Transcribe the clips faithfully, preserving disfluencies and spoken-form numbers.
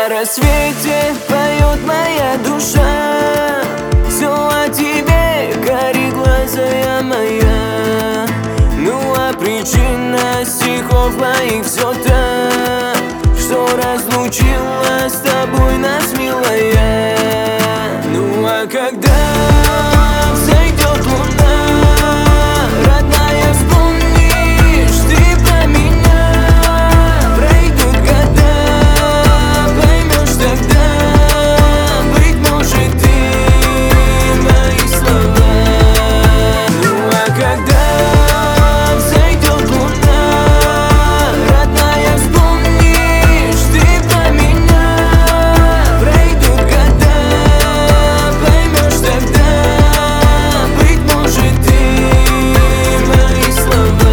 На рассвете поет моя душа, все о тебе, гори глаза моя. Ну а причина стихов моих все та, что разлучила с тобой нас, милая. Ну а когда взойдет луна, родная, вспомнишь ты про меня. Пройдут года, поймешь тогда, быть может, ты мои слова. Ну а когда взойдет луна, родная, вспомнишь ты про меня. Пройдут года, поймешь тогда, быть может, ты мои слова.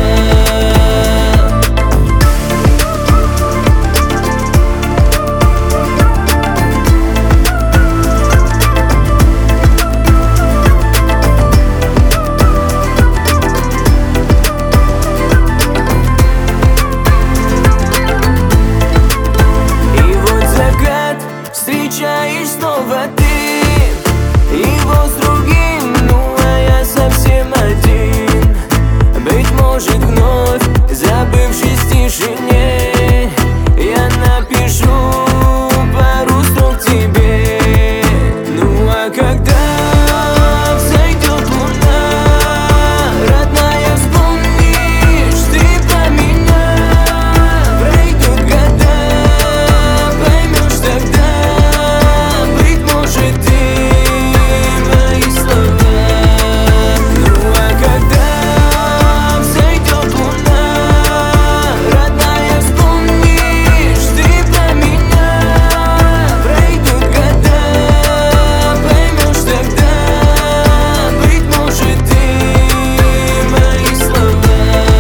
И вот закат встречаешь снова ты, его с другим, ну а я совсем один. Быть может, вновь забывшись в тишине, я напишу пару строк тебе. Ну а когда взойдет луна, родная, вспомнишь ты про меня. Пройдут года, поймешь тогда, быть может, ты мои слова. Ну а когда взойдет луна, родная, вспомнишь ты про меня. Пройдут года, поймешь тогда, быть может, ты мои слова.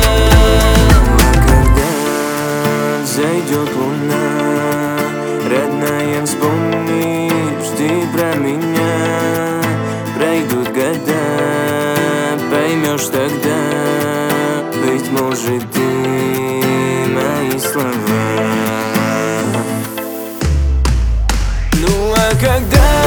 Когда взойдет луна, родная, вспомнишь ты про меня. Пройдут года, поймешь тогда, быть может, ты мои слова. Ну а когда